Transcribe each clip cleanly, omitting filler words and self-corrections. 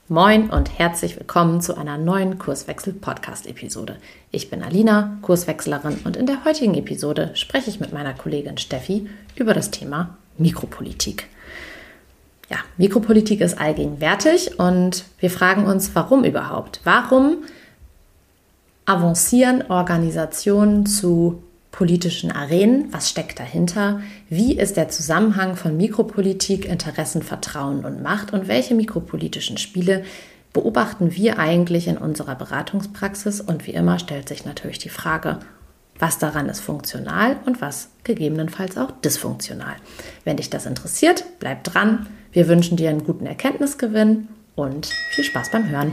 Moin und herzlich willkommen zu einer neuen Kurswechsel-Podcast-Episode. Ich bin Alina, Kurswechslerin, und in der heutigen Episode spreche ich mit meiner Kollegin Steffi über das Thema Mikropolitik. Ja, Mikropolitik ist allgegenwärtig und wir fragen uns, warum überhaupt? Warum avancieren Organisationen zu politischen Arenen? Was steckt dahinter? Wie ist der Zusammenhang von Mikropolitik, Interessen, Vertrauen und Macht? Und welche mikropolitischen Spiele beobachten wir eigentlich in unserer Beratungspraxis? Und wie immer stellt sich natürlich die Frage, was daran ist funktional und was gegebenenfalls auch dysfunktional. Wenn dich das interessiert, bleib dran. Wir wünschen dir einen guten Erkenntnisgewinn und viel Spaß beim Hören.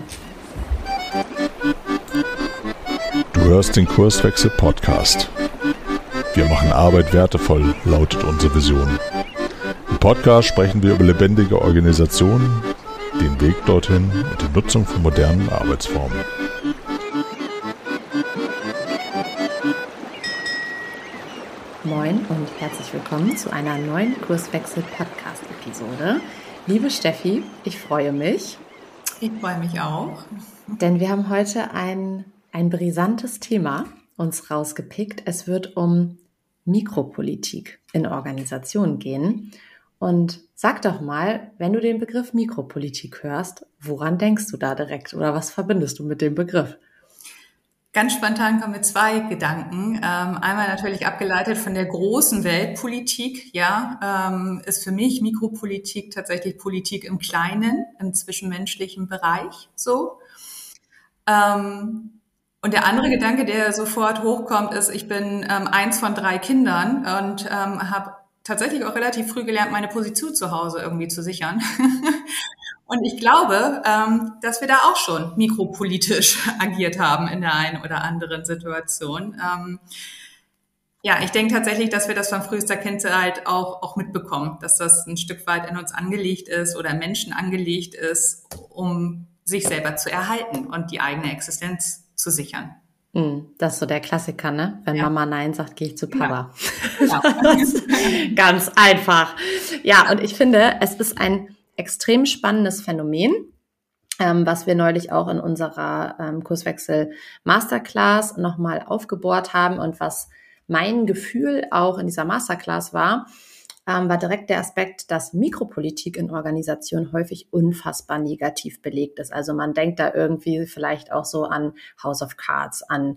Du hörst den Kurswechsel-Podcast. Wir machen Arbeit wertevoll, lautet unsere Vision. Im Podcast sprechen wir über lebendige Organisationen, den Weg dorthin und die Nutzung von modernen Arbeitsformen. Moin und herzlich willkommen zu einer neuen Kurswechsel-Podcast-Episode. Liebe Steffi, ich freue mich. Ich freue mich auch. Denn wir haben heute ein brisantes Thema uns rausgepickt. Es wird um Mikropolitik in Organisationen gehen. Und sag doch mal, wenn du den Begriff Mikropolitik hörst, woran denkst du da direkt oder was verbindest du mit dem Begriff? Ganz spontan kommen mir zwei Gedanken. Einmal natürlich abgeleitet von der großen Weltpolitik. Ist für mich Mikropolitik tatsächlich Politik im Kleinen, im zwischenmenschlichen Bereich so. Und der andere Gedanke, der sofort hochkommt, ist, ich bin eins von 3 Kindern und habe tatsächlich auch relativ früh gelernt, meine Position zu Hause irgendwie zu sichern. Und ich glaube, dass wir da auch schon mikropolitisch agiert haben in der einen oder anderen Situation. Ich denke tatsächlich, dass wir das von frühester Kindheit auch mitbekommen, dass das ein Stück weit in uns angelegt ist oder Menschen angelegt ist, um sich selber zu erhalten und die eigene Existenz zu sichern. Das ist so der Klassiker, ne? Wenn Mama Nein sagt, gehe ich zu Papa. Ja. Ganz einfach. Ja, und ich finde, es ist ein extrem spannendes Phänomen, was wir neulich auch in unserer Kurswechsel-Masterclass nochmal aufgebohrt haben und was mein Gefühl auch in dieser Masterclass war direkt der Aspekt, dass Mikropolitik in Organisationen häufig unfassbar negativ belegt ist. Also man denkt da irgendwie vielleicht auch so an House of Cards, an,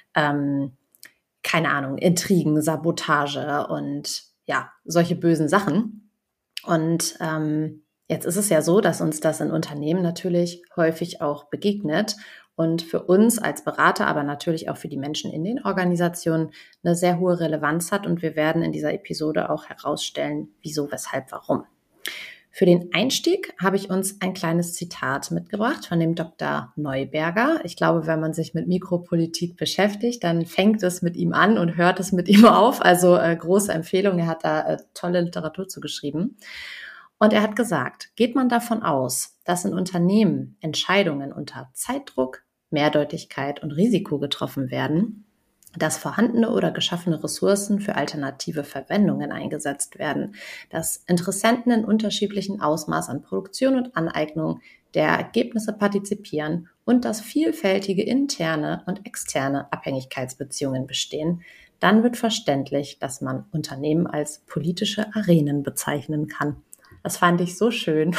keine Ahnung, Intrigen, Sabotage und ja, solche bösen Sachen. Und jetzt ist es ja so, dass uns das in Unternehmen natürlich häufig auch begegnet und für uns als Berater, aber natürlich auch für die Menschen in den Organisationen eine sehr hohe Relevanz hat. Und wir werden in dieser Episode auch herausstellen, wieso, weshalb, warum. Für den Einstieg habe ich uns ein kleines Zitat mitgebracht von dem Dr. Neuberger. Ich glaube, wenn man sich mit Mikropolitik beschäftigt, dann fängt es mit ihm an und hört es mit ihm auf. Also große Empfehlung, er hat da tolle Literatur zugeschrieben. Und er hat gesagt, geht man davon aus, dass in Unternehmen Entscheidungen unter Zeitdruck, Mehrdeutigkeit und Risiko getroffen werden, dass vorhandene oder geschaffene Ressourcen für alternative Verwendungen eingesetzt werden, dass Interessenten in unterschiedlichen Ausmaß an Produktion und Aneignung der Ergebnisse partizipieren und dass vielfältige interne und externe Abhängigkeitsbeziehungen bestehen, dann wird verständlich, dass man Unternehmen als politische Arenen bezeichnen kann. Das fand ich so schön,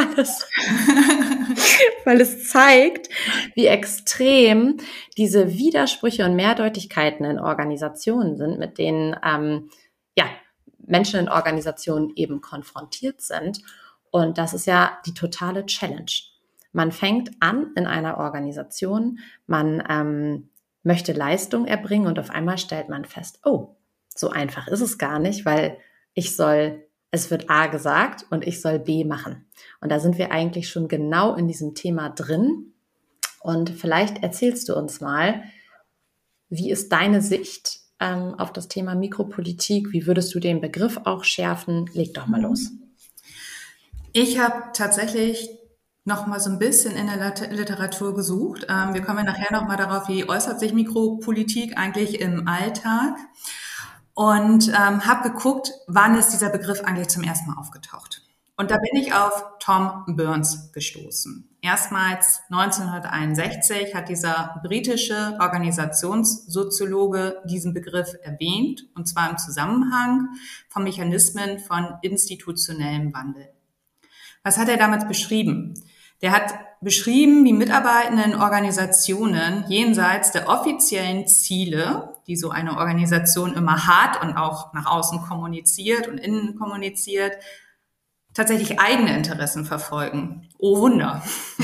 weil es zeigt, wie extrem diese Widersprüche und Mehrdeutigkeiten in Organisationen sind, mit denen Menschen in Organisationen eben konfrontiert sind. Und das ist ja die totale Challenge. Man fängt an in einer Organisation, man möchte Leistung erbringen und auf einmal stellt man fest, oh, so einfach ist es gar nicht, weil es wird A gesagt und ich soll B machen. Und da sind wir eigentlich schon genau in diesem Thema drin. Und vielleicht erzählst du uns mal, wie ist deine Sicht auf das Thema Mikropolitik? Wie würdest du den Begriff auch schärfen? Leg doch mal los. Ich habe tatsächlich noch mal so ein bisschen in der Literatur gesucht. Wir kommen ja nachher noch mal darauf, wie äußert sich Mikropolitik eigentlich im Alltag. Und habe geguckt, wann ist dieser Begriff eigentlich zum ersten Mal aufgetaucht. Und da bin ich auf Tom Burns gestoßen. Erstmals 1961 hat dieser britische Organisationssoziologe diesen Begriff erwähnt, und zwar im Zusammenhang von Mechanismen von institutionellem Wandel. Was hat er damals beschrieben? Der hat beschrieben, wie Mitarbeitende in Organisationen jenseits der offiziellen Ziele, die so eine Organisation immer hat und auch nach außen kommuniziert und innen kommuniziert, tatsächlich eigene Interessen verfolgen. Oh Wunder.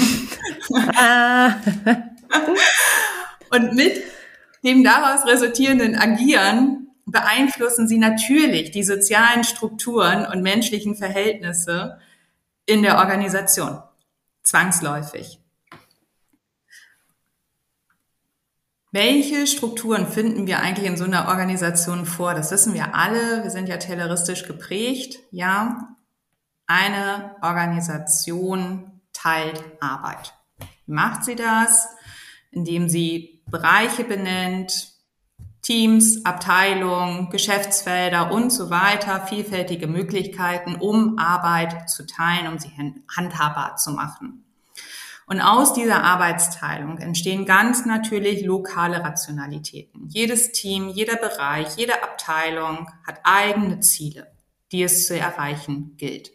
Und mit dem daraus resultierenden Agieren beeinflussen sie natürlich die sozialen Strukturen und menschlichen Verhältnisse in der Organisation. Zwangsläufig. Welche Strukturen finden wir eigentlich in so einer Organisation vor? Das wissen wir alle. Wir sind ja tayloristisch geprägt. Ja, eine Organisation teilt Arbeit. Wie macht sie das? Indem sie Bereiche benennt, Teams, Abteilungen, Geschäftsfelder und so weiter, vielfältige Möglichkeiten, um Arbeit zu teilen, um sie handhabbar zu machen. Und aus dieser Arbeitsteilung entstehen ganz natürlich lokale Rationalitäten. Jedes Team, jeder Bereich, jede Abteilung hat eigene Ziele, die es zu erreichen gilt.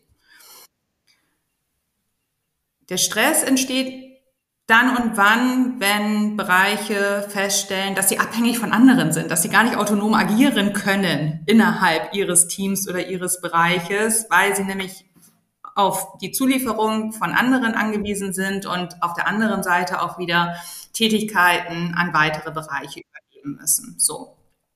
Der Stress entsteht dann und wann, wenn Bereiche feststellen, dass sie abhängig von anderen sind, dass sie gar nicht autonom agieren können innerhalb ihres Teams oder ihres Bereiches, weil sie nämlich auf die Zulieferung von anderen angewiesen sind und auf der anderen Seite auch wieder Tätigkeiten an weitere Bereiche übergeben müssen. So.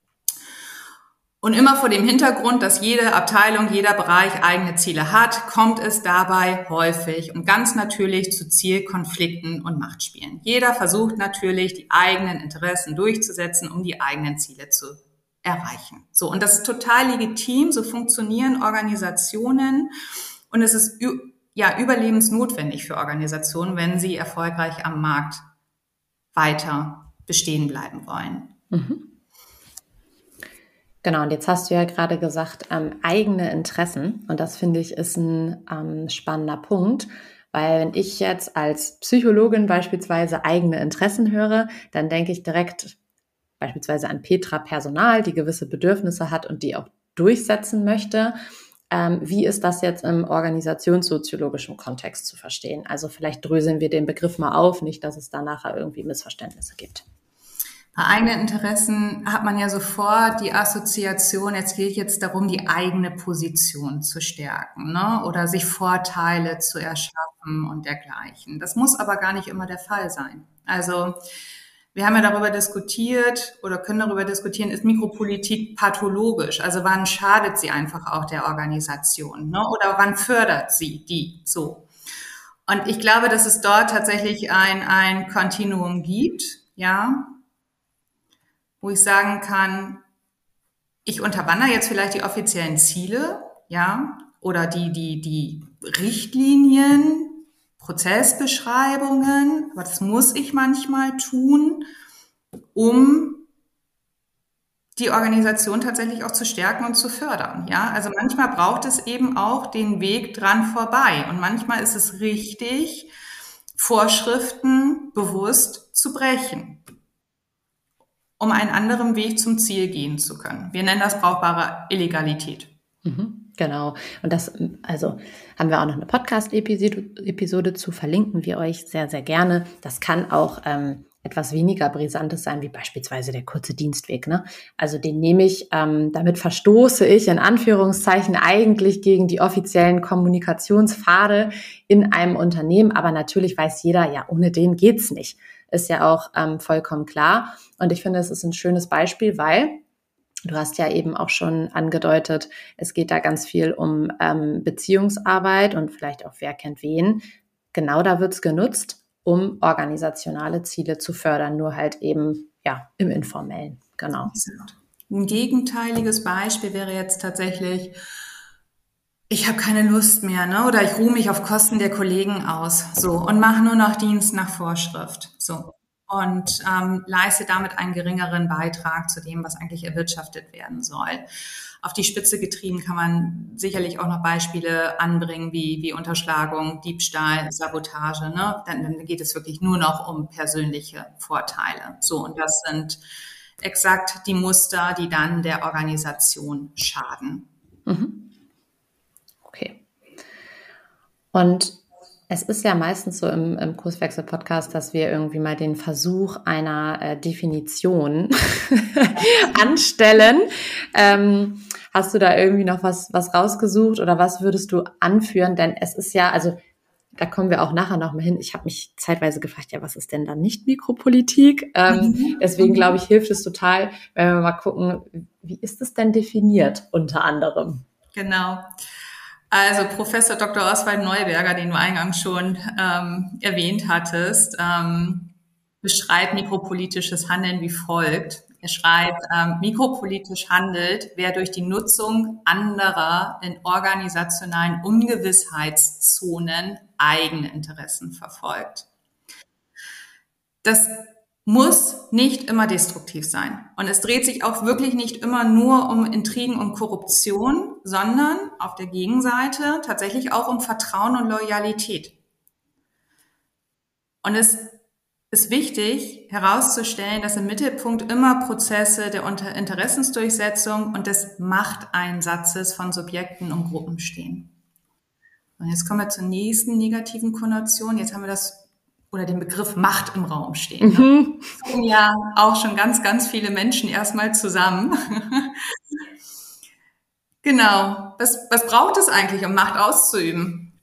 Und immer vor dem Hintergrund, dass jede Abteilung, jeder Bereich eigene Ziele hat, kommt es dabei häufig und ganz natürlich zu Zielkonflikten und Machtspielen. Jeder versucht natürlich, die eigenen Interessen durchzusetzen, um die eigenen Ziele zu erreichen. So, und das ist total legitim, so funktionieren Organisationen, und es ist überlebensnotwendig für Organisationen, wenn sie erfolgreich am Markt weiter bestehen bleiben wollen. Mhm. Genau, und jetzt hast du ja gerade gesagt, eigene Interessen. Und das finde ich ist ein spannender Punkt, weil wenn ich jetzt als Psychologin beispielsweise eigene Interessen höre, dann denke ich direkt beispielsweise an Petra Personal, die gewisse Bedürfnisse hat und die auch durchsetzen möchte. Wie ist das jetzt im organisationssoziologischen Kontext zu verstehen? Also vielleicht dröseln wir den Begriff mal auf, nicht, dass es da nachher irgendwie Missverständnisse gibt. Bei eigenen Interessen hat man ja sofort die Assoziation, jetzt geht jetzt darum, die eigene Position zu stärken, ne? Oder sich Vorteile zu erschaffen und dergleichen. Das muss aber gar nicht immer der Fall sein. Also wir haben ja darüber diskutiert oder können darüber diskutieren, ist Mikropolitik pathologisch? Also wann schadet sie einfach auch der Organisation, ne? Oder wann fördert sie die so? Und ich glaube, dass es dort tatsächlich ein Kontinuum gibt, ja, wo ich sagen kann, ich unterwandere jetzt vielleicht die offiziellen Ziele, ja, oder die Richtlinien, Prozessbeschreibungen, aber das muss ich manchmal tun, um die Organisation tatsächlich auch zu stärken und zu fördern, ja. Also manchmal braucht es eben auch den Weg dran vorbei und manchmal ist es richtig, Vorschriften bewusst zu brechen, um einen anderen Weg zum Ziel gehen zu können. Wir nennen das brauchbare Illegalität. Genau. Und das, also haben wir auch noch eine Podcast-Episode zu, verlinken wir euch sehr, sehr gerne. Das kann auch etwas weniger Brisantes sein, wie beispielsweise der kurze Dienstweg, ne? Also den nehme ich, damit verstoße ich in Anführungszeichen eigentlich gegen die offiziellen Kommunikationspfade in einem Unternehmen. Aber natürlich weiß jeder, ja, ohne den geht's nicht. Ist ja auch vollkommen klar. Und ich finde, es ist ein schönes Beispiel, weil du hast ja eben auch schon angedeutet, es geht da ganz viel um Beziehungsarbeit und vielleicht auch wer kennt wen. Genau da wird's genutzt, um organisationale Ziele zu fördern, nur halt eben ja im Informellen. Genau. Ein gegenteiliges Beispiel wäre jetzt tatsächlich, ich habe keine Lust mehr, ne? Oder ich ruhe mich auf Kosten der Kollegen aus, so, und mache nur noch Dienst nach Vorschrift, so, und leiste damit einen geringeren Beitrag zu dem, was eigentlich erwirtschaftet werden soll. auf die Spitze getrieben kann man sicherlich auch noch Beispiele anbringen, wie Unterschlagung, Diebstahl, Sabotage. Ne? Dann geht es wirklich nur noch um persönliche Vorteile. So, und das sind exakt die Muster, die dann der Organisation schaden. Okay. Und es ist ja meistens so im Kurswechsel-Podcast, dass wir irgendwie mal den Versuch einer Definition anstellen. Hast du da irgendwie noch was rausgesucht oder was würdest du anführen? Denn es ist ja, also da kommen wir auch nachher noch mal hin. Ich habe mich zeitweise gefragt, ja, was ist denn dann nicht Mikropolitik? Deswegen glaube ich, hilft es total, wenn wir mal gucken, wie ist es denn definiert unter anderem? Genau. Also Professor Dr. Oswald Neuberger, den du eingangs schon erwähnt hattest, beschreibt mikropolitisches Handeln wie folgt. Er schreibt, mikropolitisch handelt, wer durch die Nutzung anderer in organisationalen Ungewissheitszonen eigene Interessen verfolgt. Das muss nicht immer destruktiv sein. Und es dreht sich auch wirklich nicht immer nur um Intrigen und Korruption, sondern auf der Gegenseite tatsächlich auch um Vertrauen und Loyalität. Und es ist wichtig herauszustellen, dass im Mittelpunkt immer Prozesse der Interessensdurchsetzung und des Machteinsatzes von Subjekten und Gruppen stehen. Und jetzt kommen wir zur nächsten negativen Konnotation. Jetzt haben wir den Begriff Macht im Raum stehen. Ne? Das kommen ja auch schon ganz, ganz viele Menschen erstmal zusammen. Genau. Was braucht es eigentlich, um Macht auszuüben?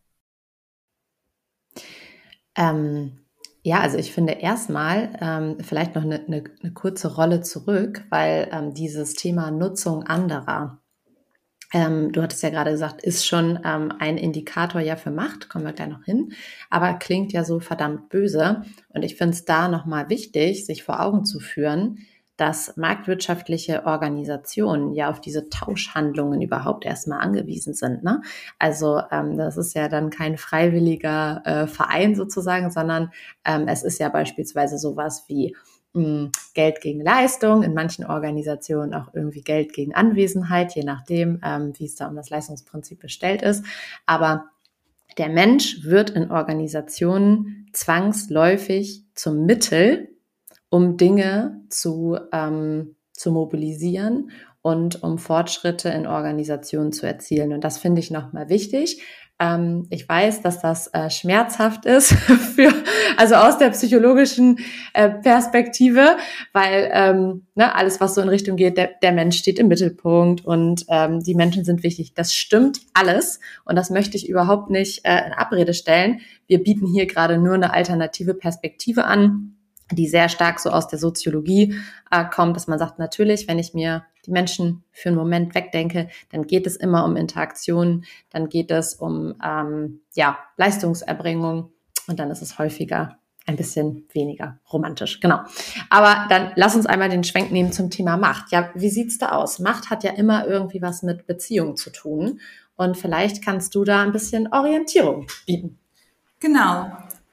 Ja, also ich finde erstmal vielleicht noch eine kurze Rolle zurück, weil dieses Thema Nutzung anderer, du hattest ja gerade gesagt, ist schon ein Indikator ja für Macht, kommen wir gleich noch hin, aber klingt ja so verdammt böse. Und ich finde es da nochmal wichtig, sich vor Augen zu führen, dass marktwirtschaftliche Organisationen ja auf diese Tauschhandlungen überhaupt erstmal angewiesen sind. Ne? Also das ist ja dann kein freiwilliger Verein sozusagen, sondern es ist ja beispielsweise sowas wie Geld gegen Leistung, in manchen Organisationen auch irgendwie Geld gegen Anwesenheit, je nachdem, wie es da um das Leistungsprinzip bestellt ist. Aber der Mensch wird in Organisationen zwangsläufig zum Mittel, um Dinge zu mobilisieren und um Fortschritte in Organisationen zu erzielen. Und das finde ich nochmal wichtig. Ich weiß, dass das schmerzhaft ist, also aus der psychologischen Perspektive, weil alles, was so in Richtung geht, der Mensch steht im Mittelpunkt und die Menschen sind wichtig. Das stimmt alles und das möchte ich überhaupt nicht in Abrede stellen. Wir bieten hier gerade nur eine alternative Perspektive an, die sehr stark so aus der Soziologie kommt, dass man sagt, natürlich, wenn ich mir die Menschen für einen Moment wegdenke, dann geht es immer um Interaktion, dann geht es um Leistungserbringung und dann ist es häufiger ein bisschen weniger romantisch. Genau. Aber dann lass uns einmal den Schwenk nehmen zum Thema Macht. Ja, wie sieht's da aus? Macht hat ja immer irgendwie was mit Beziehung zu tun und vielleicht kannst du da ein bisschen Orientierung bieten. Genau.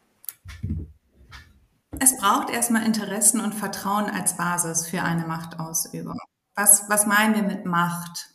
Es braucht erstmal Interessen und Vertrauen als Basis für eine Machtausübung. Was meinen wir mit Macht?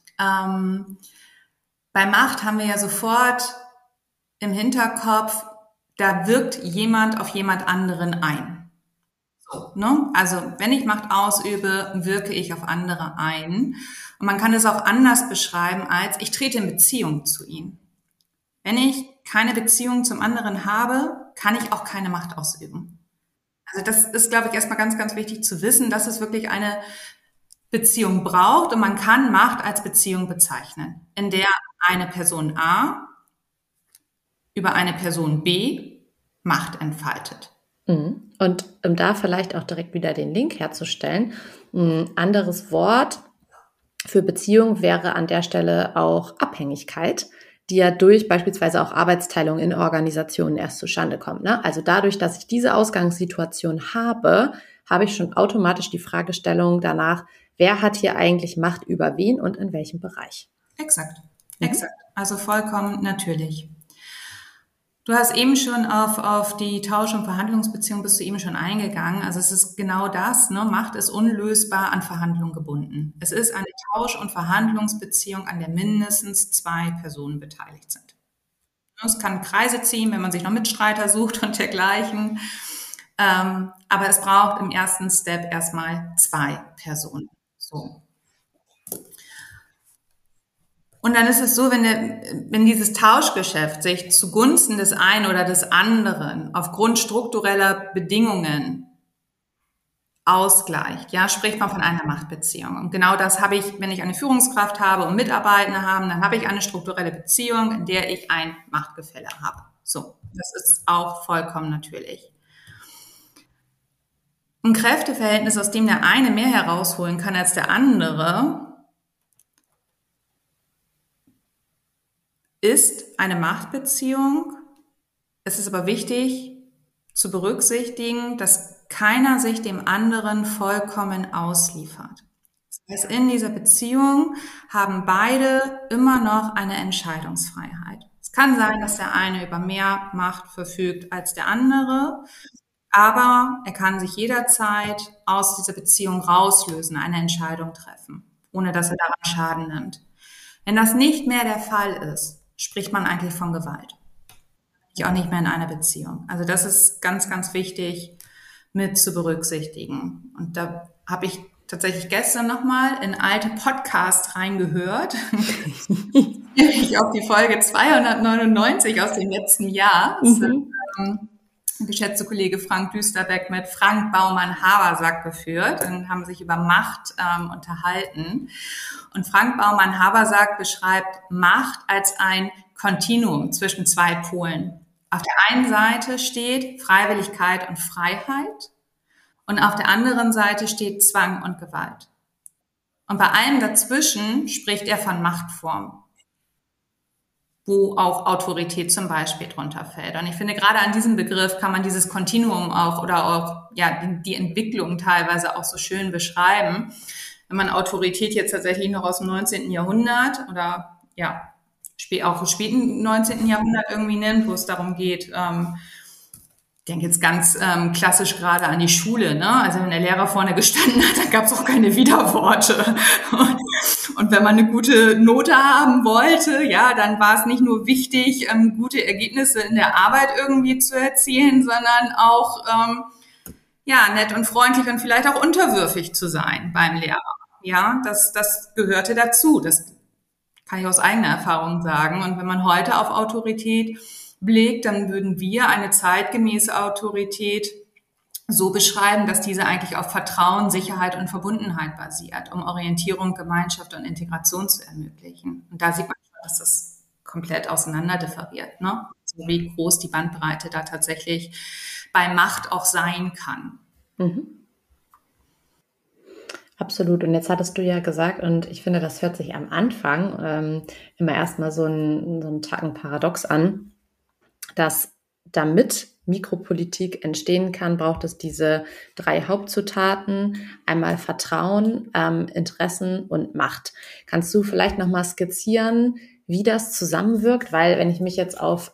Bei Macht haben wir ja sofort im Hinterkopf, da wirkt jemand auf jemand anderen ein. So, ne? Also wenn ich Macht ausübe, wirke ich auf andere ein. Und man kann es auch anders beschreiben als, ich trete in Beziehung zu ihm. Wenn ich keine Beziehung zum anderen habe, kann ich auch keine Macht ausüben. Also das ist, glaube ich, erstmal ganz, ganz wichtig zu wissen, dass es wirklich eine Beziehung braucht und man kann Macht als Beziehung bezeichnen, in der eine Person A über eine Person B Macht entfaltet. Und um da vielleicht auch direkt wieder den Link herzustellen, ein anderes Wort für Beziehung wäre an der Stelle auch Abhängigkeit, die ja durch beispielsweise auch Arbeitsteilung in Organisationen erst zustande kommt. Ne? Also dadurch, dass ich diese Ausgangssituation habe, habe ich schon automatisch die Fragestellung danach, wer hat hier eigentlich Macht über wen und in welchem Bereich? Exakt. Also vollkommen natürlich. Du hast eben schon auf die Tausch- und Verhandlungsbeziehung bist du eben schon eingegangen. Also es ist genau das, ne? Macht ist unlösbar an Verhandlungen gebunden. Es ist eine Tausch- und Verhandlungsbeziehung, an der mindestens 2 Personen beteiligt sind. Es kann Kreise ziehen, wenn man sich noch Mitstreiter sucht und dergleichen. Aber es braucht im ersten Step erstmal 2 Personen. So. Und dann ist es so, wenn dieses Tauschgeschäft sich zugunsten des einen oder des anderen aufgrund struktureller Bedingungen ausgleicht, ja, spricht man von einer Machtbeziehung. Und genau das habe ich, wenn ich eine Führungskraft habe und Mitarbeitende haben, dann habe ich eine strukturelle Beziehung, in der ich ein Machtgefälle habe. So, das ist auch vollkommen natürlich. Ein Kräfteverhältnis, aus dem der eine mehr herausholen kann als der andere, ist eine Machtbeziehung. Es ist aber wichtig zu berücksichtigen, dass keiner sich dem anderen vollkommen ausliefert. Das heißt, in dieser Beziehung haben beide immer noch eine Entscheidungsfreiheit. Es kann sein, dass der eine über mehr Macht verfügt als der andere, aber er kann sich jederzeit aus dieser Beziehung rauslösen, eine Entscheidung treffen, ohne dass er daran Schaden nimmt. Wenn das nicht mehr der Fall ist, spricht man eigentlich von Gewalt. Auch nicht mehr in einer Beziehung. Also das ist ganz, ganz wichtig mit zu berücksichtigen. Und da habe ich tatsächlich gestern nochmal in alte Podcasts reingehört. Ich auf die Folge 299 aus dem letzten Jahr. Geschätzte Kollege Frank Düsterbeck mit Frank Baumann-Habersack geführt und haben sich über Macht unterhalten. Und Frank Baumann-Habersack beschreibt Macht als ein Kontinuum zwischen 2 Polen. Auf der einen Seite steht Freiwilligkeit und Freiheit und auf der anderen Seite steht Zwang und Gewalt. Und bei allem dazwischen spricht er von Machtformen, wo auch Autorität zum Beispiel drunter fällt. Und ich finde, gerade an diesem Begriff kann man dieses Kontinuum auch oder auch ja die Entwicklung teilweise auch so schön beschreiben. Wenn man Autorität jetzt tatsächlich noch aus dem 19. Jahrhundert oder ja auch im späten 19. Jahrhundert irgendwie nimmt, wo es darum geht, ich denke jetzt ganz klassisch gerade an die Schule, ne? Also wenn der Lehrer vorne gestanden hat, dann gab es auch keine Widerworte. Und wenn man eine gute Note haben wollte, ja, dann war es nicht nur wichtig, gute Ergebnisse in der Arbeit irgendwie zu erzielen, sondern auch ja nett und freundlich und vielleicht auch unterwürfig zu sein beim Lehrer. Ja, das gehörte dazu. Das kann ich aus eigener Erfahrung sagen. Und wenn man heute auf Autorität blickt, dann würden wir eine zeitgemäße Autorität so beschreiben, dass diese eigentlich auf Vertrauen, Sicherheit und Verbundenheit basiert, um Orientierung, Gemeinschaft und Integration zu ermöglichen. Und da sieht man schon, dass das komplett auseinander differiert, ne? So wie groß die Bandbreite da tatsächlich bei Macht auch sein kann. Mhm. Absolut. Und jetzt hattest du ja gesagt, und ich finde, das hört sich am Anfang immer erstmal so ein Tacken paradox an, dass damit Mikropolitik entstehen kann, braucht es diese 3 Hauptzutaten, einmal Vertrauen, Interessen und Macht. Kannst du vielleicht nochmal skizzieren, wie das zusammenwirkt? Weil wenn ich mich jetzt auf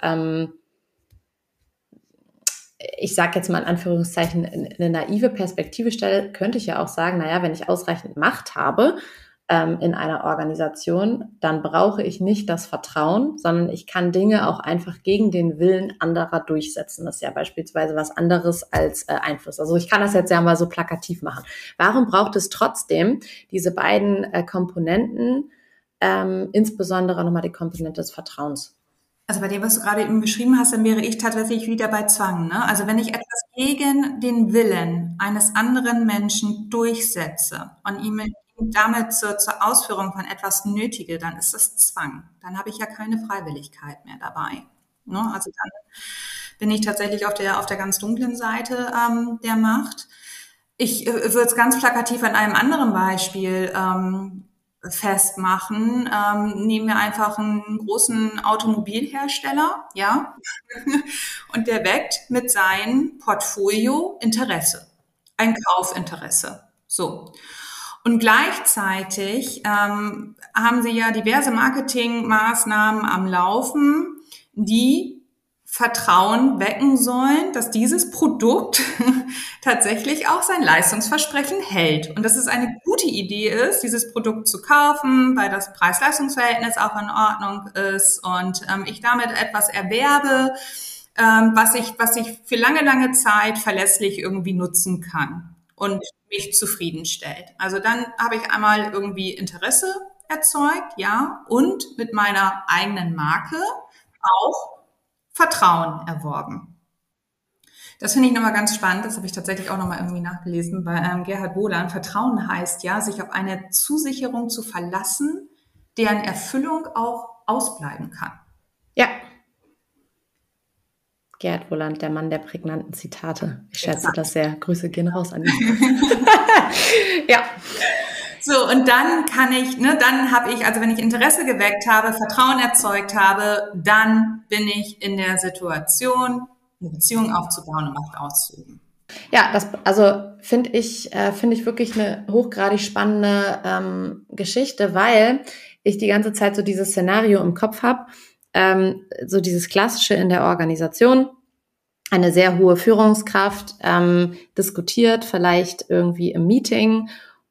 ich sage jetzt mal in Anführungszeichen, eine naive Perspektive stelle, könnte ich ja auch sagen, naja, wenn ich ausreichend Macht habe in einer Organisation, dann brauche ich nicht das Vertrauen, sondern ich kann Dinge auch einfach gegen den Willen anderer durchsetzen. Das ist ja beispielsweise was anderes als Einfluss. Also ich kann das jetzt ja mal so plakativ machen. Warum braucht es trotzdem diese beiden Komponenten, insbesondere nochmal die Komponente des Vertrauens? Also bei dem, was du gerade eben beschrieben hast, dann wäre ich tatsächlich wieder bei Zwang, ne? Also wenn ich etwas gegen den Willen eines anderen Menschen durchsetze und ihm damit zur Ausführung von etwas nötige, dann ist das Zwang. Dann habe ich ja keine Freiwilligkeit mehr dabei, ne? Also dann bin ich tatsächlich auf der ganz dunklen Seite der Macht. Ich würde es ganz plakativ an einem anderen Beispiel festmachen. Nehmen wir einfach einen großen Automobilhersteller, ja, und der weckt mit seinem Portfolio Interesse, ein Kaufinteresse. So. Und gleichzeitig haben sie ja diverse Marketingmaßnahmen am Laufen, die Vertrauen wecken sollen, dass dieses Produkt tatsächlich auch sein Leistungsversprechen hält. Und dass es eine gute Idee ist, dieses Produkt zu kaufen, weil das Preis-Leistungs-Verhältnis auch in Ordnung ist und ich damit etwas erwerbe, was ich für lange, lange Zeit verlässlich irgendwie nutzen kann und mich zufriedenstellt. Also dann habe ich einmal irgendwie Interesse erzeugt, ja, und mit meiner eigenen Marke auch Vertrauen erworben. Das finde ich nochmal ganz spannend. Das habe ich tatsächlich auch nochmal irgendwie nachgelesen bei Gerhard Wohlan. Vertrauen heißt ja, sich auf eine Zusicherung zu verlassen, deren Erfüllung auch ausbleiben kann. Ja. Gerhard Wohlan, der Mann der prägnanten Zitate. Ich schätze das sehr. Grüße gehen raus an ihn. Ja. So, und dann kann ich, dann habe ich, also wenn ich Interesse geweckt habe, Vertrauen erzeugt habe, dann bin ich in der Situation, eine Beziehung aufzubauen und Macht auszuüben. Ja, finde ich wirklich eine hochgradig spannende Geschichte, weil ich die ganze Zeit so dieses Szenario im Kopf habe, so dieses Klassische in der Organisation, eine sehr hohe Führungskraft diskutiert, vielleicht irgendwie im Meeting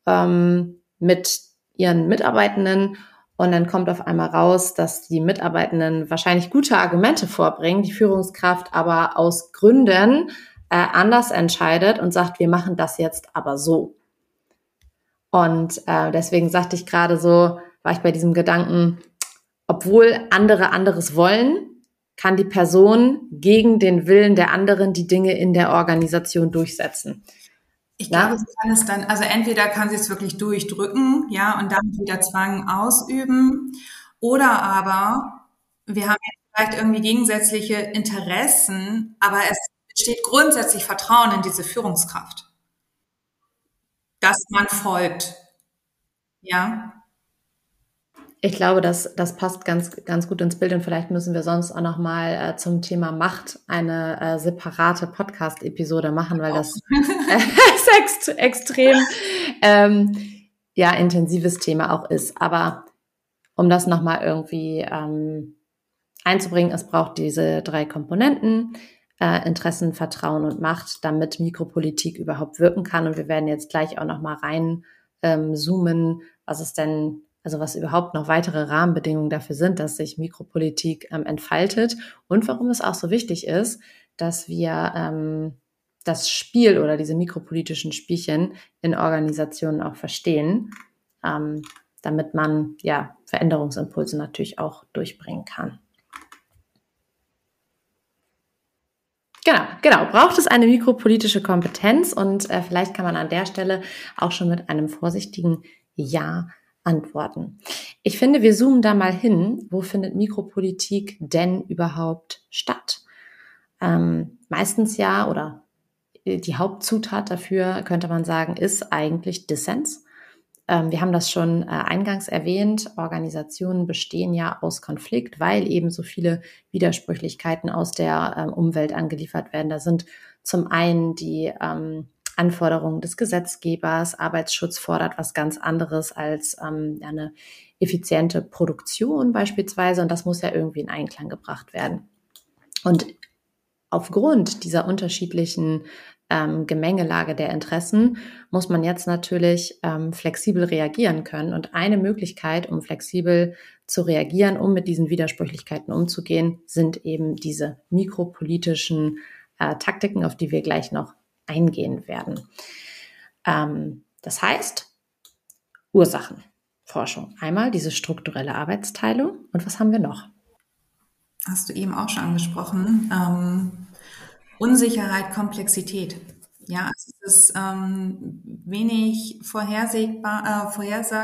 mit ihren Mitarbeitenden und dann kommt auf einmal raus, dass die Mitarbeitenden wahrscheinlich gute Argumente vorbringen, die Führungskraft aber aus Gründen anders entscheidet und sagt, wir machen das jetzt aber so. Und deswegen sagte ich gerade so, war ich bei diesem Gedanken, obwohl andere anderes wollen, kann die Person gegen den Willen der anderen die Dinge in der Organisation durchsetzen. Ich glaube, sie kann es dann, also entweder kann sie es wirklich durchdrücken, ja, und damit wieder Zwang ausüben, oder aber wir haben jetzt vielleicht irgendwie gegensätzliche Interessen, aber es besteht grundsätzlich Vertrauen in diese Führungskraft, dass man folgt, ja. Ich glaube, das passt ganz, ganz gut ins Bild und vielleicht müssen wir sonst auch noch mal zum Thema Macht eine separate Podcast-Episode machen, weil das ist extrem intensives Thema auch ist. Aber um das noch mal irgendwie einzubringen, es braucht diese 3 Komponenten, Interessen, Vertrauen und Macht, damit Mikropolitik überhaupt wirken kann. Und wir werden jetzt gleich auch noch mal rein zoomen, was überhaupt noch weitere Rahmenbedingungen dafür sind, dass sich Mikropolitik entfaltet und warum es auch so wichtig ist, dass wir das Spiel oder diese mikropolitischen Spielchen in Organisationen auch verstehen, damit man Veränderungsimpulse natürlich auch durchbringen kann. Genau. Braucht es eine mikropolitische Kompetenz und vielleicht kann man an der Stelle auch schon mit einem vorsichtigen Ja antworten. Ich finde, wir zoomen da mal hin. Wo findet Mikropolitik denn überhaupt statt? Meistens ja, oder die Hauptzutat dafür, könnte man sagen, ist eigentlich Dissens. Wir haben das schon eingangs erwähnt. Organisationen bestehen ja aus Konflikt, weil eben so viele Widersprüchlichkeiten aus der Umwelt angeliefert werden. Da sind zum einen die Anforderungen des Gesetzgebers. Arbeitsschutz fordert was ganz anderes als eine effiziente Produktion beispielsweise. Und das muss ja irgendwie in Einklang gebracht werden. Und aufgrund dieser unterschiedlichen Gemengelage der Interessen muss man jetzt natürlich flexibel reagieren können. Und eine Möglichkeit, um flexibel zu reagieren, um mit diesen Widersprüchlichkeiten umzugehen, sind eben diese mikropolitischen Taktiken, auf die wir gleich noch eingehen werden. Das heißt, Ursachenforschung. Einmal diese strukturelle Arbeitsteilung. Und was haben wir noch? Hast du eben auch schon angesprochen. Unsicherheit, Komplexität. Ja, es ist wenig vorhersagbar.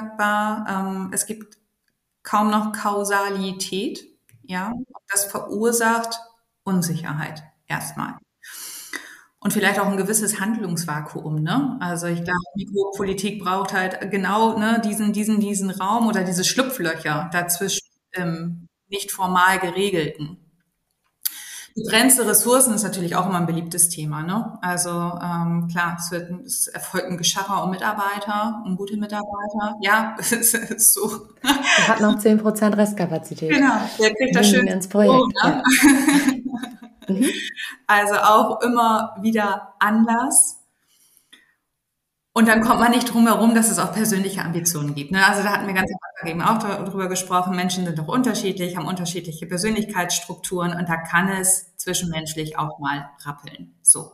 Es gibt kaum noch Kausalität. Ja, das verursacht Unsicherheit erstmal. Und vielleicht auch ein gewisses Handlungsvakuum, ne? Also ich glaube, Mikropolitik braucht halt genau diesen Raum oder diese Schlupflöcher dazwischen nicht formal geregelten. Begrenzte Ressourcen ist natürlich auch immer ein beliebtes Thema, ne? Also klar, es erfolgt ein Geschacher um Mitarbeiter, um gute Mitarbeiter. Ja, es ist so. Der hat noch 10% Restkapazität. Genau, der kriegt das schön ins Projekt. Ne? Also auch immer wieder anders. Und dann kommt man nicht drum herum, dass es auch persönliche Ambitionen gibt. Ne? Also da hatten wir ganz am Anfang eben auch drüber gesprochen, Menschen sind doch unterschiedlich, haben unterschiedliche Persönlichkeitsstrukturen und da kann es zwischenmenschlich auch mal rappeln. So.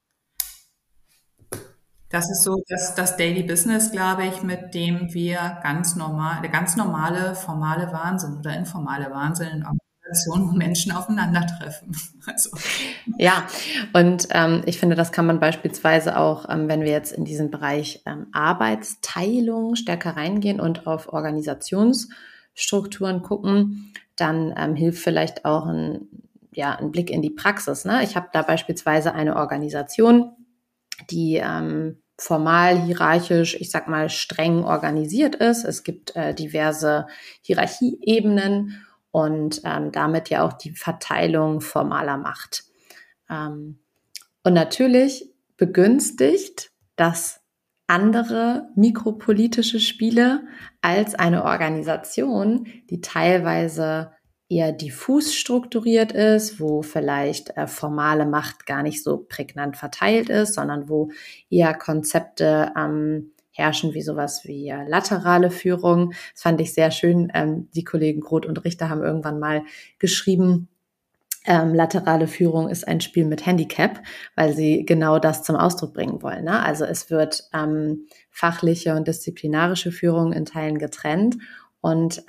Das ist so das Daily Business, glaube ich, mit dem wir der ganz normale, formale Wahnsinn oder informale Wahnsinn in Organisationen, wo Menschen aufeinandertreffen. Also. Ja, und ich finde, das kann man beispielsweise auch, wenn wir jetzt in diesen Bereich Arbeitsteilung stärker reingehen und auf Organisationsstrukturen gucken, dann hilft vielleicht auch ein Blick in die Praxis. Ne? Ich habe da beispielsweise eine Organisation, die formal, hierarchisch, ich sag mal, streng organisiert ist. Es gibt diverse Hierarchieebenen und damit ja auch die Verteilung formaler Macht. Und natürlich begünstigt das andere mikropolitische Spiele als eine Organisation, die teilweise eher diffus strukturiert ist, wo vielleicht formale Macht gar nicht so prägnant verteilt ist, sondern wo eher Konzepte herrschen wie sowas wie laterale Führung. Das fand ich sehr schön. Die Kollegen Groth und Richter haben irgendwann mal geschrieben, laterale Führung ist ein Spiel mit Handicap, weil sie genau das zum Ausdruck bringen wollen. Ne? Also es wird fachliche und disziplinarische Führung in Teilen getrennt und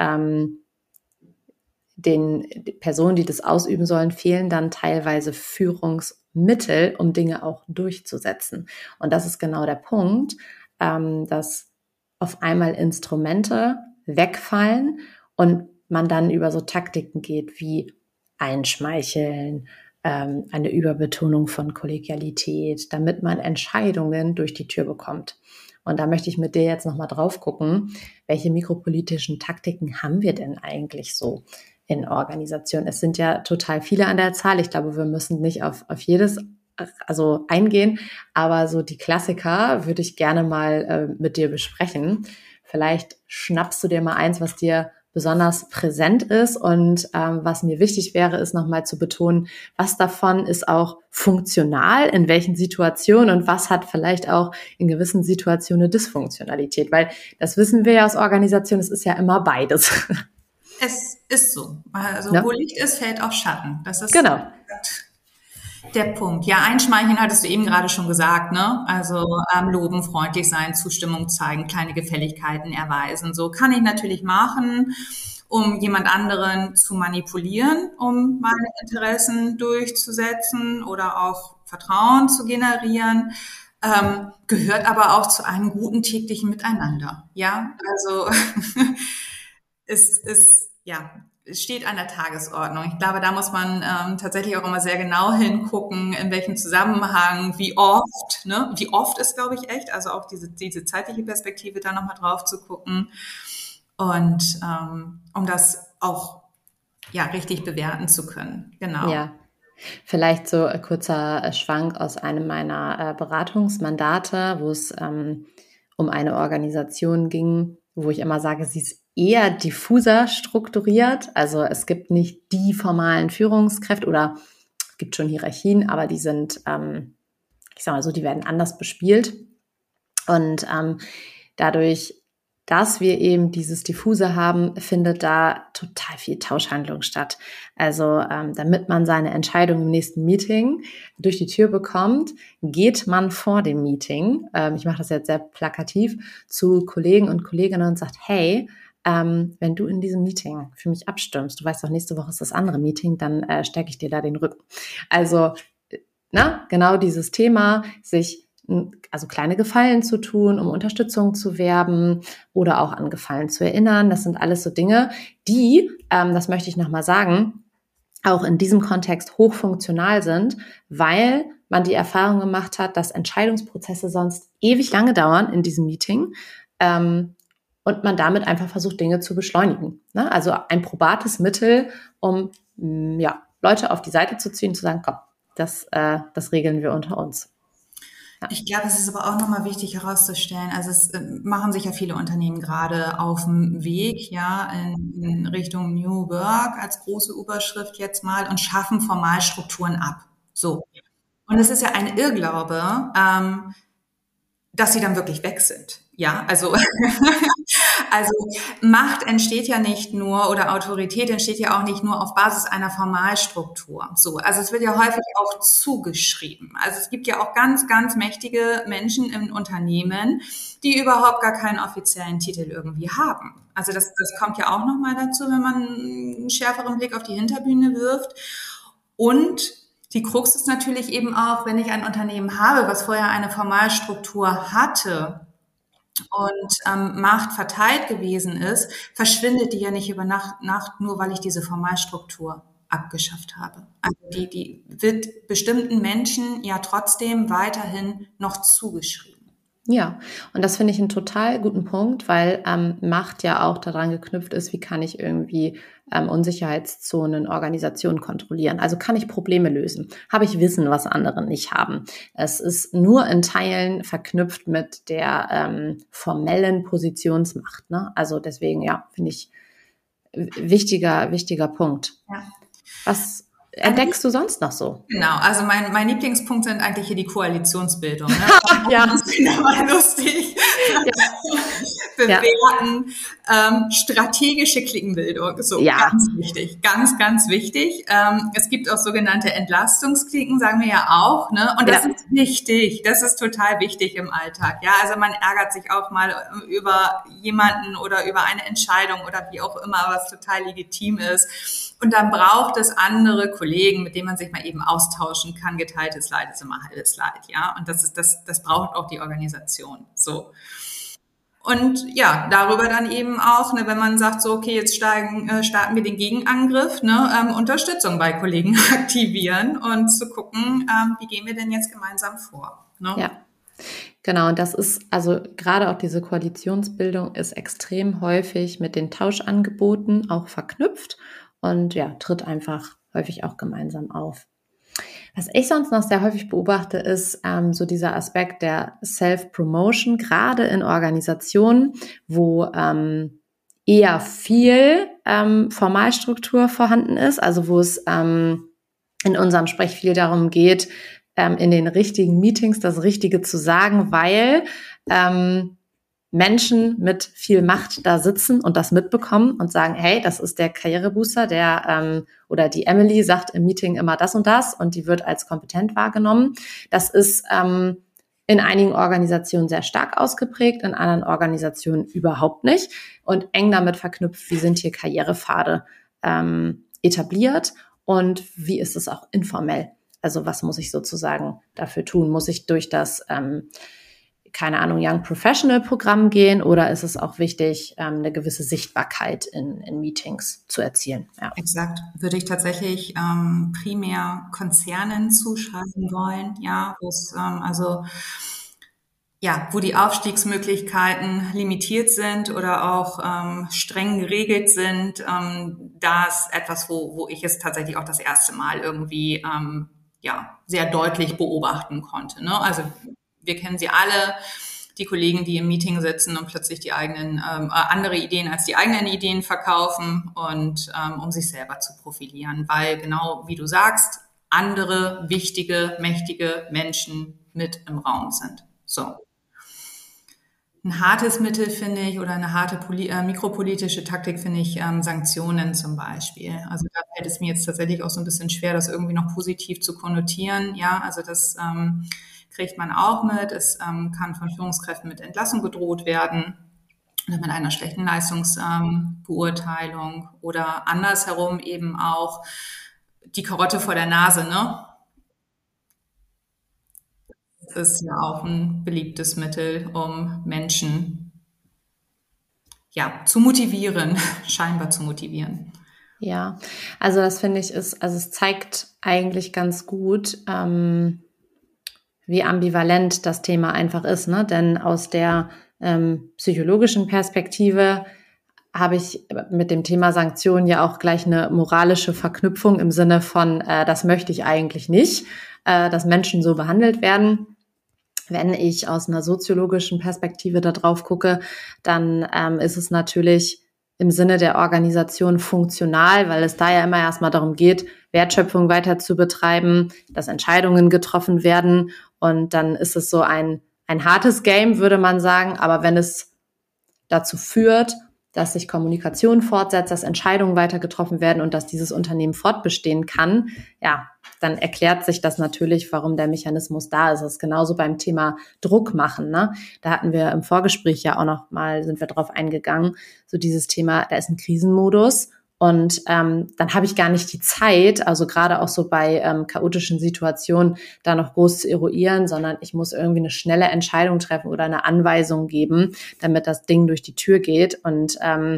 den Personen, die das ausüben sollen, fehlen dann teilweise Führungsmittel, um Dinge auch durchzusetzen. Und das ist genau der Punkt, dass auf einmal Instrumente wegfallen und man dann über so Taktiken geht wie Einschmeicheln, eine Überbetonung von Kollegialität, damit man Entscheidungen durch die Tür bekommt. Und da möchte ich mit dir jetzt nochmal drauf gucken, welche mikropolitischen Taktiken haben wir denn eigentlich so in Organisationen? Es sind ja total viele an der Zahl. Ich glaube, wir müssen nicht auf jedes eingehen, aber so die Klassiker würde ich gerne mal mit dir besprechen. Vielleicht schnappst du dir mal eins, was dir besonders präsent ist und was mir wichtig wäre, ist nochmal zu betonen, was davon ist auch funktional, in welchen Situationen und was hat vielleicht auch in gewissen Situationen eine Dysfunktionalität, weil das wissen wir ja aus Organisationen, es ist ja immer beides. Es ist so. Also wo Licht ist, fällt auch Schatten. Das ist genau der Punkt. Ja, einschmeicheln hattest du eben gerade schon gesagt, ne? Also loben, freundlich sein, Zustimmung zeigen, kleine Gefälligkeiten erweisen. So kann ich natürlich machen, um jemand anderen zu manipulieren, um meine Interessen durchzusetzen oder auch Vertrauen zu generieren. Gehört aber auch zu einem guten täglichen Miteinander. Ja, also es steht an der Tagesordnung. Ich glaube, da muss man tatsächlich auch immer sehr genau hingucken, in welchem Zusammenhang, wie oft, ne? Wie oft ist, glaube ich, echt, also auch diese zeitliche Perspektive da nochmal drauf zu gucken und um das auch richtig bewerten zu können. Genau. Ja. Vielleicht so ein kurzer Schwank aus einem meiner Beratungsmandate, wo es um eine Organisation ging, wo ich immer sage, sie ist eher diffuser strukturiert. Also es gibt nicht die formalen Führungskräfte oder es gibt schon Hierarchien, aber die sind, ich sag mal so, die werden anders bespielt. Und dadurch, dass wir eben dieses Diffuse haben, findet da total viel Tauschhandlung statt. Also damit man seine Entscheidung im nächsten Meeting durch die Tür bekommt, geht man vor dem Meeting, ich mache das jetzt sehr plakativ, zu Kollegen und Kolleginnen und sagt, hey, wenn du in diesem Meeting für mich abstimmst, du weißt doch, nächste Woche ist das andere Meeting, dann stärke ich dir da den Rücken. Also genau dieses Thema, sich kleine Gefallen zu tun, um Unterstützung zu werben oder auch an Gefallen zu erinnern. Das sind alles so Dinge, die, das möchte ich nochmal sagen, auch in diesem Kontext hochfunktional sind, weil man die Erfahrung gemacht hat, dass Entscheidungsprozesse sonst ewig lange dauern in diesem Meeting und man damit einfach versucht, Dinge zu beschleunigen. Ne? Also ein probates Mittel, um Leute auf die Seite zu ziehen und zu sagen, komm, das regeln wir unter uns. Ich glaube, es ist aber auch nochmal wichtig herauszustellen, also es machen sich ja viele Unternehmen gerade auf dem Weg, ja, in Richtung New Work als große Überschrift jetzt mal und schaffen Formalstrukturen ab. So. Und es ist ja ein Irrglaube, dass sie dann wirklich weg sind. Ja, also, also Macht entsteht ja nicht nur oder Autorität entsteht ja auch nicht nur auf Basis einer Formalstruktur. So, also es wird ja häufig auch zugeschrieben. Also es gibt ja auch ganz, ganz mächtige Menschen in Unternehmen, die überhaupt gar keinen offiziellen Titel irgendwie haben. Also das kommt ja auch nochmal dazu, wenn man einen schärferen Blick auf die Hinterbühne wirft. Und die Krux ist natürlich eben auch, wenn ich ein Unternehmen habe, was vorher eine Formalstruktur hatte und Macht verteilt gewesen ist, verschwindet die ja nicht über Nacht nur, weil ich diese Formalstruktur abgeschafft habe. Also die wird bestimmten Menschen ja trotzdem weiterhin noch zugeschrieben. Ja, und das finde ich einen total guten Punkt, weil Macht ja auch daran geknüpft ist, wie kann ich irgendwie Unsicherheitszonen, Organisationen kontrollieren. Also kann ich Probleme lösen? Habe ich Wissen, was andere nicht haben? Es ist nur in Teilen verknüpft mit der formellen Positionsmacht. Ne? Also deswegen, ja, finde ich wichtiger Punkt. Ja. Was entdeckst du sonst noch so? Genau, also mein Lieblingspunkt sind eigentlich hier die Koalitionsbildung. Ne? Ja. Das ist immer lustig. Bewerten, strategische Klickenbildung, so ganz wichtig, ganz wichtig. Es gibt auch sogenannte Entlastungsklicken, sagen wir ja auch, ne? Und das ist wichtig, das ist total wichtig im Alltag. Ja, also man ärgert sich auch mal über jemanden oder über eine Entscheidung oder wie auch immer, was total legitim ist. Und dann braucht es andere Kollegen, mit denen man sich mal eben austauschen kann. Geteiltes Leid ist immer halbes Leid, ja. Und das braucht auch die Organisation, so. Und ja, darüber dann eben auch, ne, wenn man sagt, so okay, jetzt starten wir den Gegenangriff, ne, Unterstützung bei Kollegen aktivieren und zu gucken, wie gehen wir denn jetzt gemeinsam vor. Ne? Ja, genau. Und das ist, also gerade auch diese Koalitionsbildung ist extrem häufig mit den Tauschangeboten auch verknüpft und ja, tritt einfach häufig auch gemeinsam auf. Was ich sonst noch sehr häufig beobachte, ist so dieser Aspekt der Self-Promotion, gerade in Organisationen, wo eher viel Formalstruktur vorhanden ist, also wo es in unserem Sprech viel darum geht, in den richtigen Meetings das Richtige zu sagen, weil Menschen mit viel Macht da sitzen und das mitbekommen und sagen, hey, das ist der Karrierebooster, der oder die Emily sagt im Meeting immer das und das und die wird als kompetent wahrgenommen. Das ist in einigen Organisationen sehr stark ausgeprägt, in anderen Organisationen überhaupt nicht und eng damit verknüpft, wie sind hier Karrierepfade etabliert und wie ist es auch informell? Also was muss ich sozusagen dafür tun? Muss ich durch das keine Ahnung, Young Professional Programm gehen oder ist es auch wichtig, eine gewisse Sichtbarkeit in Meetings zu erzielen? Ja. Exakt. Würde ich tatsächlich primär Konzernen zuschreiben wollen, ja, wo es wo die Aufstiegsmöglichkeiten limitiert sind oder auch streng geregelt sind. Da ist etwas, wo ich es tatsächlich auch das erste Mal irgendwie sehr deutlich beobachten konnte. Ne? Also wir kennen sie alle, die Kollegen, die im Meeting sitzen und plötzlich die eigenen andere Ideen als die eigenen Ideen verkaufen und um sich selber zu profilieren, weil genau wie du sagst, andere wichtige, mächtige Menschen mit im Raum sind. So. Ein hartes Mittel finde ich oder eine harte mikropolitische Taktik finde ich Sanktionen zum Beispiel. Also da fällt es mir jetzt tatsächlich auch so ein bisschen schwer, das irgendwie noch positiv zu konnotieren. Ja, also das kriegt man auch mit. Es kann von Führungskräften mit Entlassung gedroht werden oder mit einer schlechten Leistungsbeurteilung oder andersherum eben auch die Karotte vor der Nase, ne? Das ist ja auch ein beliebtes Mittel, um Menschen zu motivieren, scheinbar zu motivieren. Ja, also das finde ich es zeigt eigentlich ganz gut, wie ambivalent das Thema einfach ist, ne? Denn aus der psychologischen Perspektive habe ich mit dem Thema Sanktionen ja auch gleich eine moralische Verknüpfung im Sinne von, das möchte ich eigentlich nicht, dass Menschen so behandelt werden. Wenn ich aus einer soziologischen Perspektive da drauf gucke, dann ist es natürlich im Sinne der Organisation funktional, weil es da ja immer erstmal darum geht, Wertschöpfung weiter zu betreiben, dass Entscheidungen getroffen werden. Und dann ist es so ein hartes Game, würde man sagen. Aber wenn es dazu führt, dass sich Kommunikation fortsetzt, dass Entscheidungen weiter getroffen werden und dass dieses Unternehmen fortbestehen kann, ja, dann erklärt sich das natürlich, warum der Mechanismus da ist. Das ist genauso beim Thema Druck machen, ne? Da hatten wir im Vorgespräch ja auch noch mal, sind wir drauf eingegangen, so dieses Thema, da ist ein Krisenmodus und dann habe ich gar nicht die Zeit, also gerade auch so bei chaotischen Situationen, da noch groß zu eruieren, sondern ich muss irgendwie eine schnelle Entscheidung treffen oder eine Anweisung geben, damit das Ding durch die Tür geht. Und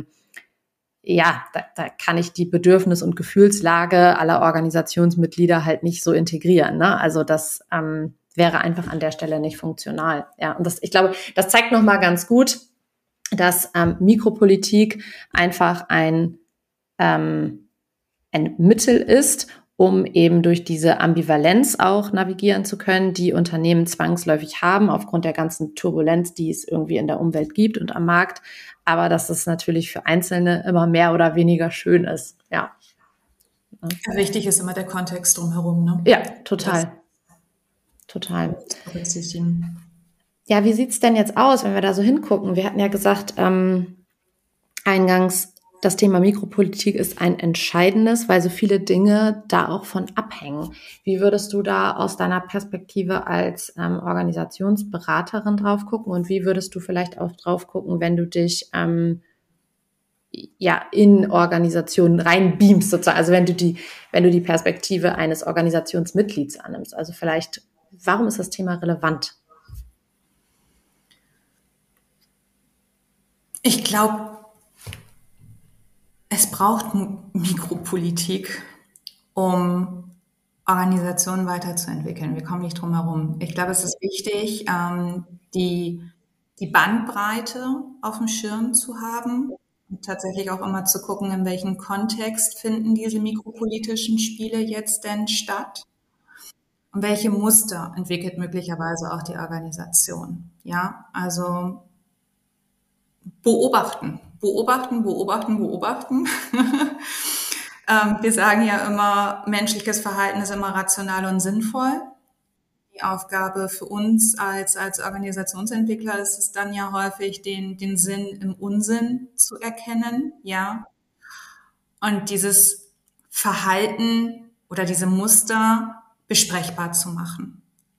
da kann ich die Bedürfnis- und Gefühlslage aller Organisationsmitglieder halt nicht so integrieren, ne? Also das wäre einfach an der Stelle nicht funktional. Ja, und ich glaube, das zeigt nochmal ganz gut, dass Mikropolitik einfach ein Mittel ist, um eben durch diese Ambivalenz auch navigieren zu können, die Unternehmen zwangsläufig haben, aufgrund der ganzen Turbulenz, die es irgendwie in der Umwelt gibt und am Markt. Aber dass es natürlich für Einzelne immer mehr oder weniger schön ist. Ja. Wichtig ist immer der Kontext drumherum, ne? Ja, total. Total. Ja, wie sieht's denn jetzt aus, wenn wir da so hingucken? Wir hatten ja gesagt, eingangs, das Thema Mikropolitik ist ein entscheidendes, weil so viele Dinge da auch von abhängen. Wie würdest du da aus deiner Perspektive als Organisationsberaterin drauf gucken und wie würdest du vielleicht auch drauf gucken, wenn du dich in Organisationen reinbeamst sozusagen, also wenn du die Perspektive eines Organisationsmitglieds annimmst? Also vielleicht, warum ist das Thema relevant? Ich glaube, es braucht Mikropolitik, um Organisationen weiterzuentwickeln. Wir kommen nicht drum herum. Ich glaube, es ist wichtig, die Bandbreite auf dem Schirm zu haben und tatsächlich auch immer zu gucken, in welchem Kontext finden diese mikropolitischen Spiele jetzt denn statt und welche Muster entwickelt möglicherweise auch die Organisation. Ja, also beobachten. Wir sagen ja immer, menschliches Verhalten ist immer rational und sinnvoll. Die Aufgabe für uns als Organisationsentwickler ist es dann ja häufig, den Sinn im Unsinn zu erkennen, ja. Und dieses Verhalten oder diese Muster besprechbar zu machen.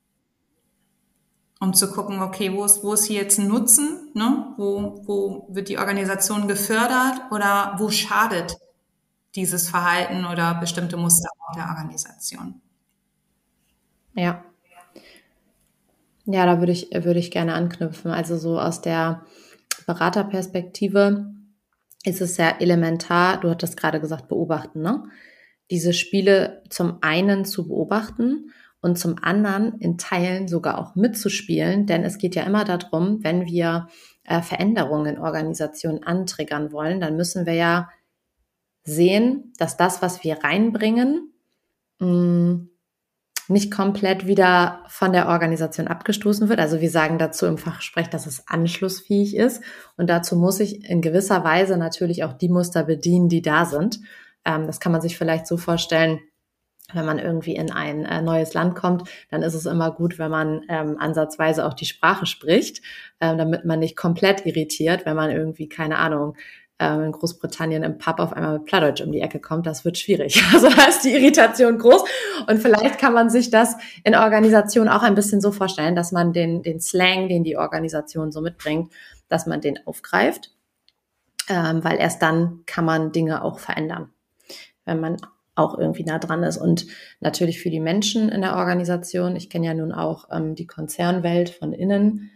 Um zu gucken, okay, wo ist hier jetzt ein Nutzen, ne? Wo wird die Organisation gefördert oder wo schadet dieses Verhalten oder bestimmte Muster der Organisation? Ja. Ja, da würde ich gerne anknüpfen. Also so aus der Beraterperspektive ist es ja elementar, du hattest gerade gesagt, beobachten, ne? Diese Spiele zum einen zu beobachten und zum anderen in Teilen sogar auch mitzuspielen, denn es geht ja immer darum, wenn wir Veränderungen in Organisationen antriggern wollen, dann müssen wir ja sehen, dass das, was wir reinbringen, nicht komplett wieder von der Organisation abgestoßen wird. Also wir sagen dazu im Fachsprech, dass es anschlussfähig ist. Und dazu muss ich in gewisser Weise natürlich auch die Muster bedienen, die da sind. Das kann man sich vielleicht so vorstellen, wenn man irgendwie in ein neues Land kommt, dann ist es immer gut, wenn man ansatzweise auch die Sprache spricht, damit man nicht komplett irritiert, wenn man irgendwie, keine Ahnung, in Großbritannien im Pub auf einmal mit Plattdeutsch um die Ecke kommt, das wird schwierig. Also da ist die Irritation groß und vielleicht kann man sich das in Organisationen auch ein bisschen so vorstellen, dass man den Slang, den die Organisation so mitbringt, dass man den aufgreift, weil erst dann kann man Dinge auch verändern, wenn man auch irgendwie nah dran ist. Und natürlich für die Menschen in der Organisation, ich kenne ja nun auch die Konzernwelt von innen,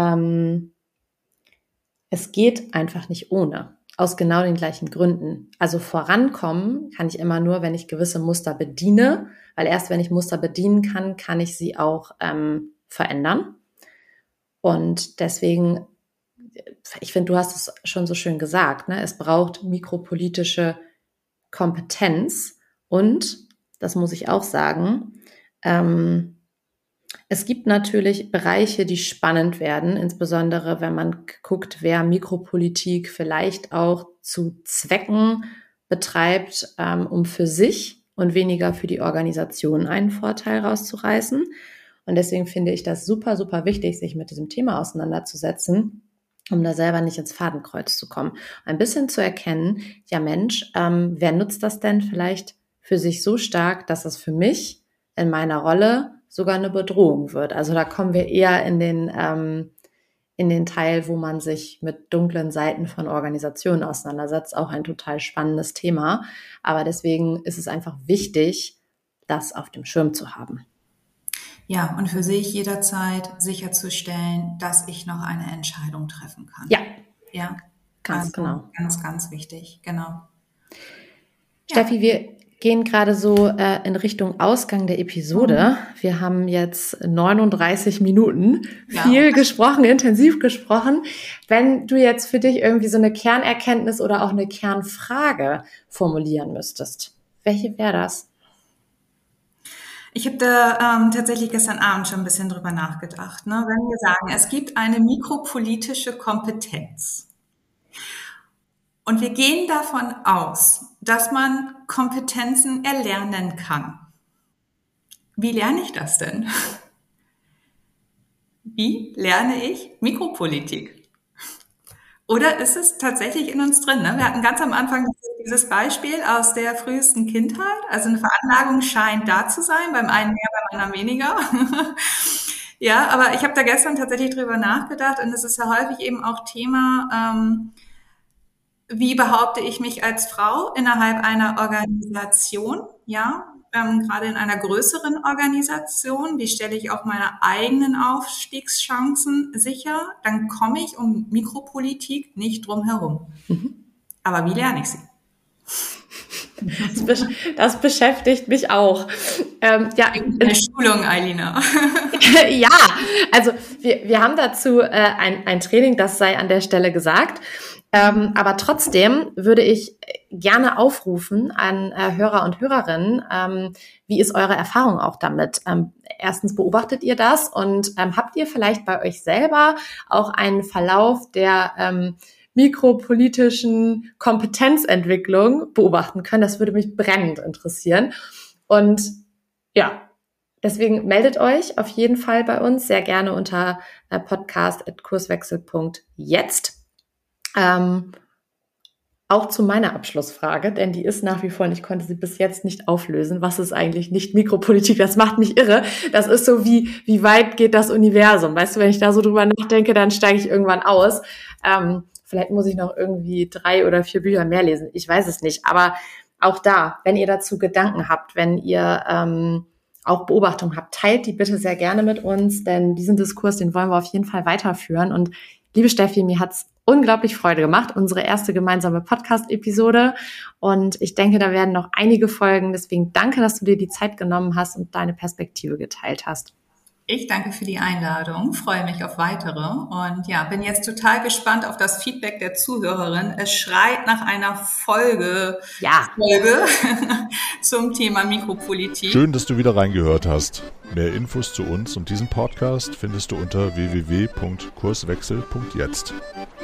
es geht einfach nicht ohne. Aus genau den gleichen Gründen. Also vorankommen kann ich immer nur, wenn ich gewisse Muster bediene, weil erst wenn ich Muster bedienen kann, kann ich sie auch verändern. Und deswegen, ich finde, du hast es schon so schön gesagt, ne? Es braucht mikropolitische Kompetenz und, das muss ich auch sagen, Es gibt natürlich Bereiche, die spannend werden, insbesondere wenn man guckt, wer Mikropolitik vielleicht auch zu Zwecken betreibt, um für sich und weniger für die Organisation einen Vorteil rauszureißen. Und deswegen finde ich das super, super wichtig, sich mit diesem Thema auseinanderzusetzen, um da selber nicht ins Fadenkreuz zu kommen. Ein bisschen zu erkennen, ja Mensch, wer nutzt das denn vielleicht für sich so stark, dass es für mich in meiner Rolle sogar eine Bedrohung wird. Also da kommen wir eher in den Teil, wo man sich mit dunklen Seiten von Organisationen auseinandersetzt. Auch ein total spannendes Thema. Aber deswegen ist es einfach wichtig, das auf dem Schirm zu haben. Ja, und für sich jederzeit sicherzustellen, dass ich noch eine Entscheidung treffen kann. Ja, ganz genau. Ganz, ganz wichtig, genau. Steffi, wir gehen gerade so in Richtung Ausgang der Episode. Wir haben jetzt 39 Minuten viel gesprochen, intensiv gesprochen. Wenn du jetzt für dich irgendwie so eine Kernerkenntnis oder auch eine Kernfrage formulieren müsstest, welche wäre das? Ich habe da tatsächlich gestern Abend schon ein bisschen drüber nachgedacht. Ne? Wenn wir sagen, es gibt eine mikropolitische Kompetenz und wir gehen davon aus, dass man Kompetenzen erlernen kann. Wie lerne ich das denn? Wie lerne ich Mikropolitik? Oder ist es tatsächlich in uns drin? Ne? Wir hatten ganz am Anfang dieses Beispiel aus der frühesten Kindheit. Also eine Veranlagung scheint da zu sein, beim einen mehr, beim anderen weniger. Ja, aber ich habe da gestern tatsächlich drüber nachgedacht und es ist ja häufig eben auch Thema, wie behaupte ich mich als Frau innerhalb einer Organisation, ja, gerade in einer größeren Organisation, wie stelle ich auch meine eigenen Aufstiegschancen sicher, dann komme ich um Mikropolitik nicht drum herum. Aber wie lerne ich sie? Das beschäftigt mich auch. Eine Schulung, Eilina. Ja, also wir haben dazu ein Training, das sei an der Stelle gesagt. Aber trotzdem würde ich gerne aufrufen an Hörer und Hörerinnen, wie ist eure Erfahrung auch damit? Erstens, beobachtet ihr das und habt ihr vielleicht bei euch selber auch einen Verlauf der mikropolitischen Kompetenzentwicklung beobachten können? Das würde mich brennend interessieren. Und ja, deswegen meldet euch auf jeden Fall bei uns sehr gerne unter podcast@kurswechsel.jetzt. Auch zu meiner Abschlussfrage, denn die ist nach wie vor, und ich konnte sie bis jetzt nicht auflösen. Was ist eigentlich nicht Mikropolitik? Das macht mich irre. Das ist so wie weit geht das Universum? Weißt du, wenn ich da so drüber nachdenke, dann steige ich irgendwann aus. Vielleicht muss ich noch irgendwie 3 oder 4 Bücher mehr lesen. Ich weiß es nicht. Aber auch da, wenn ihr dazu Gedanken habt, wenn ihr auch Beobachtungen habt, teilt die bitte sehr gerne mit uns, denn diesen Diskurs, den wollen wir auf jeden Fall weiterführen. Und liebe Steffi, mir hat's unglaublich Freude gemacht, unsere erste gemeinsame Podcast-Episode. Und ich denke, da werden noch einige folgen. Deswegen danke, dass du dir die Zeit genommen hast und deine Perspektive geteilt hast. Ich danke für die Einladung, freue mich auf weitere und ja, bin jetzt total gespannt auf das Feedback der Zuhörerin. Es schreit nach einer Folge zum Thema Mikropolitik. Schön, dass du wieder reingehört hast. Mehr Infos zu uns und diesem Podcast findest du unter www.kurswechsel.jetzt.